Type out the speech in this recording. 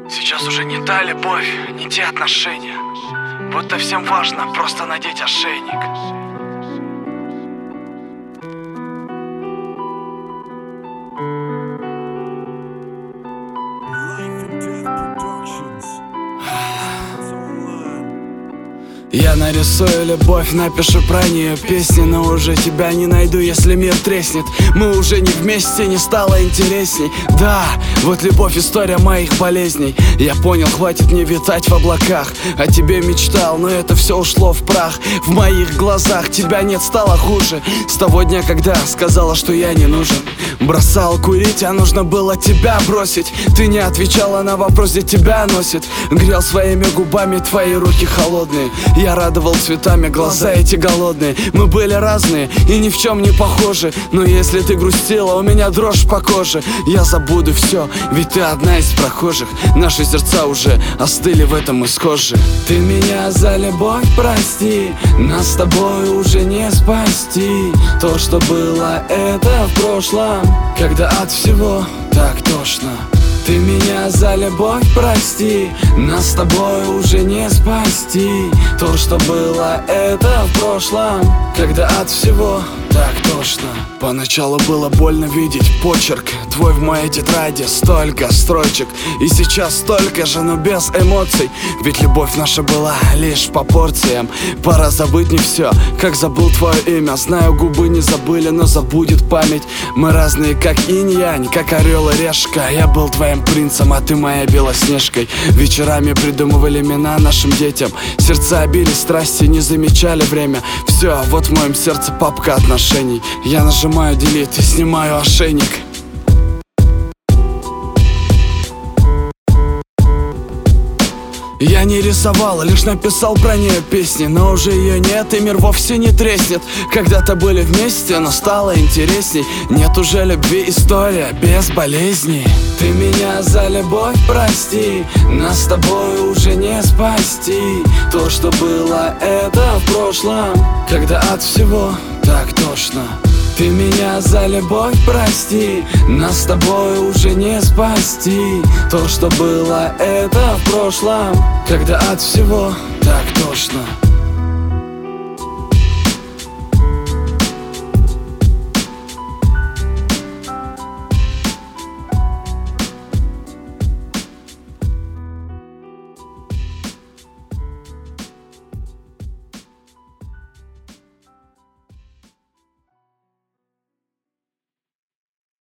Сейчас уже не та любовь, не те отношения. Будто всем важно просто надеть ошейник. Я нарисую любовь, напишу про нее песни, но уже тебя не найду, если мир треснет. Мы уже не вместе, не стало интересней. Да, вот любовь, история моих болезней. Я понял, хватит мне витать в облаках. О тебе мечтал, но это все ушло в прах. В моих глазах тебя нет, стало хуже. С того дня, когда сказала, что я не нужен. Бросал курить, а нужно было тебя бросить. Ты не отвечала на вопрос, где тебя носит. Грел своими губами твои руки холодные. Я радовал цветами глаза эти голодные. Мы были разные и ни в чем не похожи. Но если ты грустила, у меня дрожь по коже. Я забуду все, ведь ты одна из прохожих. Наши сердца уже остыли, в этом мы схожи. Ты меня за любовь прости, нас с тобой уже не спасти. То, что было, это в прошлом, когда от всего так тошно. Ты меня за любовь прости, нас с тобой уже не спасти. То, что было, это в прошлом, когда от всего так тошно. Поначалу было больно видеть почерк твой в моей тетради, столько строчек. И сейчас столько же, но без эмоций. Ведь любовь наша была лишь по порциям. Пора забыть не все, как забыл твое имя. Знаю, губы не забыли, но забудет память. Мы разные, как инь-янь, как орел и решка. Я был твоим принцем, а ты моя белоснежкой. Вечерами придумывали имена нашим детям. Сердца били страсти, не замечали время. Все, вот в моем сердце папка отношений. Я нажимаю делит и снимаю ошейник. Я не рисовал, лишь написал про нее песни. Но уже ее нет, и мир вовсе не треснет. Когда-то были вместе, но стало интересней. Нет уже любви, история без болезней. Ты меня за любовь прости, нас с тобой уже не спасти. То, что было, это в прошлом, когда от всего так тошно. Ты меня за любовь прости, нас с тобой уже не спасти. То, что было, это в прошлом, когда от всего так тошно.